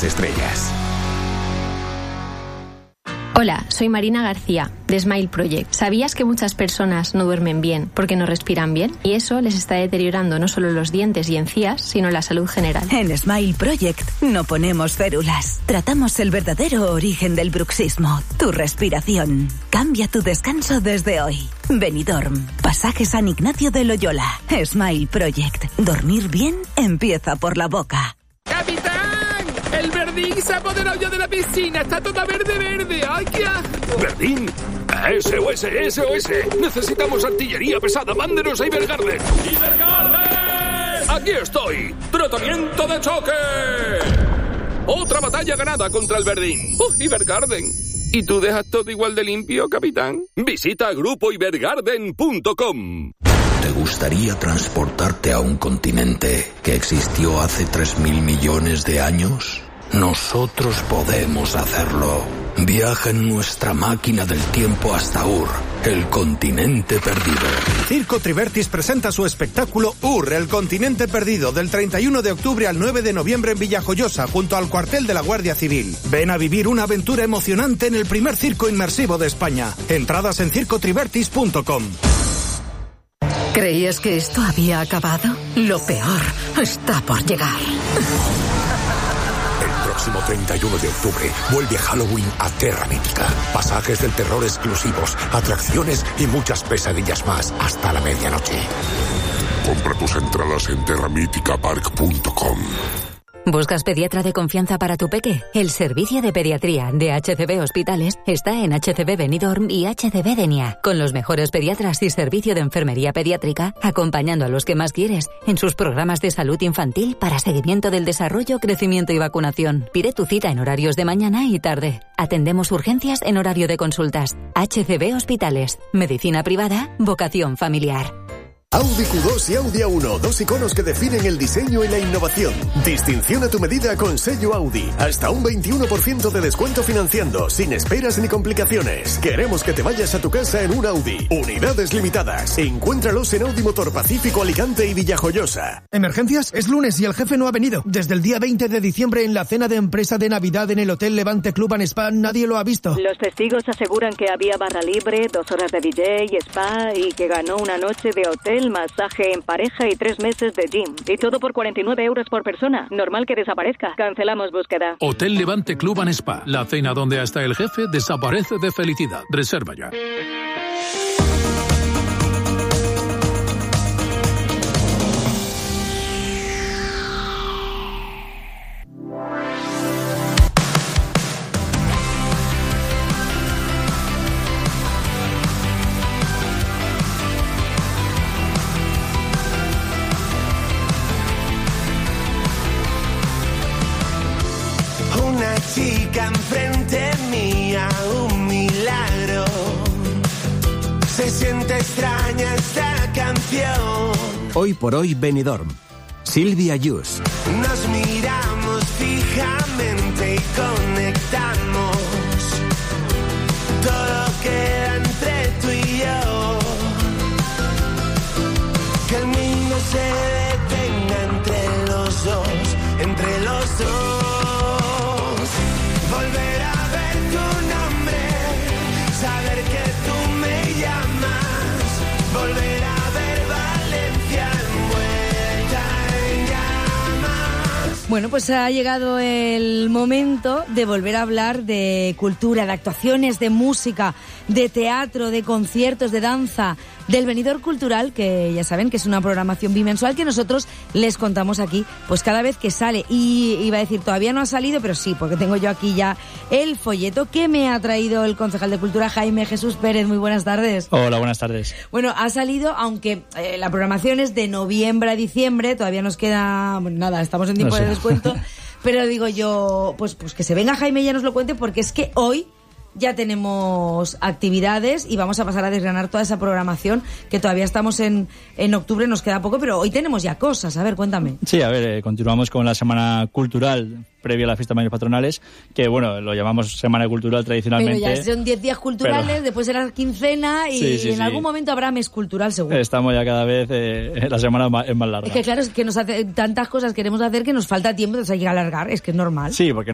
las estrellas. Hola, soy Marina García, de Smile Project. ¿Sabías que muchas personas no duermen bien porque no respiran bien? Y eso les está deteriorando no solo los dientes y encías, sino la salud general. En Smile Project no ponemos férulas. Tratamos el verdadero origen del bruxismo, tu respiración. Cambia tu descanso desde hoy. Benidorm, Pasaje San Ignacio de Loyola. Smile Project. Dormir bien empieza por la boca. ¡Capitán! ¡El Verdín se ha apoderado ya de la piscina! ¡Está toda verde! ¡Ay, qué asco! ¿Verdín? SOS, SOS. Necesitamos artillería pesada. Mándenos a Ibergarden. ¡Ibergarden! ¡Aquí estoy! ¡Tratamiento de choque! Otra batalla ganada contra el Verdín. Ibergarden. ¿Y tú dejas todo igual de limpio, capitán? Visita grupoibergarden.com. ¿Te gustaría transportarte a un continente que existió hace 3.000 millones de años? Nosotros podemos hacerlo. Viaja en nuestra máquina del tiempo hasta Ur, el continente perdido. Circo Trivertis presenta su espectáculo Ur, el continente perdido, del 31 de octubre al 9 de noviembre en Villajoyosa, junto al cuartel de la Guardia Civil. Ven a vivir una aventura emocionante en el primer circo inmersivo de España. Entradas en circotrivertis.com. ¿Creías que esto había acabado? Lo peor está por llegar. El próximo 31 de octubre vuelve Halloween a Terra Mítica. Pasajes del terror exclusivos, atracciones y muchas pesadillas más hasta la medianoche. Compra tus entradas en terramiticapark.com. ¿Buscas pediatra de confianza para tu peque? El servicio de pediatría de HCB Hospitales está en HCB Benidorm y HCB Denia, con los mejores pediatras y servicio de enfermería pediátrica, acompañando a los que más quieres en sus programas de salud infantil para seguimiento del desarrollo, crecimiento y vacunación. Pide tu cita en horarios de mañana y tarde. Atendemos urgencias en horario de consultas. HCB Hospitales. Medicina privada, vocación familiar. Audi Q2 y Audi A1, dos iconos que definen el diseño y la innovación. Distinción a tu medida con sello Audi. Hasta un 21% de descuento financiando, sin esperas ni complicaciones. Queremos que te vayas a tu casa en un Audi. Unidades limitadas. Encuéntralos en Audi Motor Pacífico, Alicante y Villajoyosa. ¿Emergencias? Es lunes y el jefe no ha venido. Desde el día 20 de diciembre en la cena de empresa de Navidad en el Hotel Levante Club and Spa nadie lo ha visto. Los testigos aseguran que había barra libre, 2 horas de DJ y spa y que ganó una noche de hotel, masaje en pareja y 3 meses de gym. Y todo por 49 euros por persona. Normal que desaparezca. Cancelamos búsqueda. Hotel Levante Club and Spa. La cena donde hasta el jefe desaparece de felicidad. Reserva ya. Chica enfrente mía, un milagro. Se siente extraña esta canción. Hoy por hoy Benidorm. Silvia Yus. Nos miramos fijamente y conectamos. Todo queda entre tú y yo. Que el mundo se detenga entre los dos, entre los dos. Volver a ver tu nombre, saber que tú me llamas, volver a ver Valencia envuelta en llamas. Bueno, pues ha llegado el momento de volver a hablar de cultura, de actuaciones, de música, de teatro, de conciertos, de danza, del Benidorm Cultural, que ya saben que es una programación bimensual que nosotros les contamos aquí, pues cada vez que sale. Y iba a decir, todavía no ha salido, pero sí, porque tengo yo aquí ya el folleto que me ha traído el concejal de Cultura, Jaime Jesús Pérez. Muy buenas tardes. Hola, buenas tardes. Bueno, ha salido, aunque la programación es de noviembre a diciembre, todavía nos queda, bueno, nada, estamos en tiempo de descuento, pero digo yo, pues que se venga Jaime y ya nos lo cuente, porque es que hoy ya tenemos actividades y vamos a pasar a desgranar toda esa programación, que todavía estamos en octubre, nos queda poco, pero hoy tenemos ya cosas. A ver, cuéntame. Sí, a ver, continuamos con la Semana Cultural previa a la fiesta de mayores patronales, que bueno, lo llamamos Semana Cultural tradicionalmente. Pero ya son 10 días culturales, después será quincena y en algún momento habrá mes cultural, seguro. Estamos ya cada vez, la semana es más larga. Es que claro, es que nos hace tantas cosas queremos hacer que nos falta tiempo, entonces hay que alargar, es que es normal. Sí, porque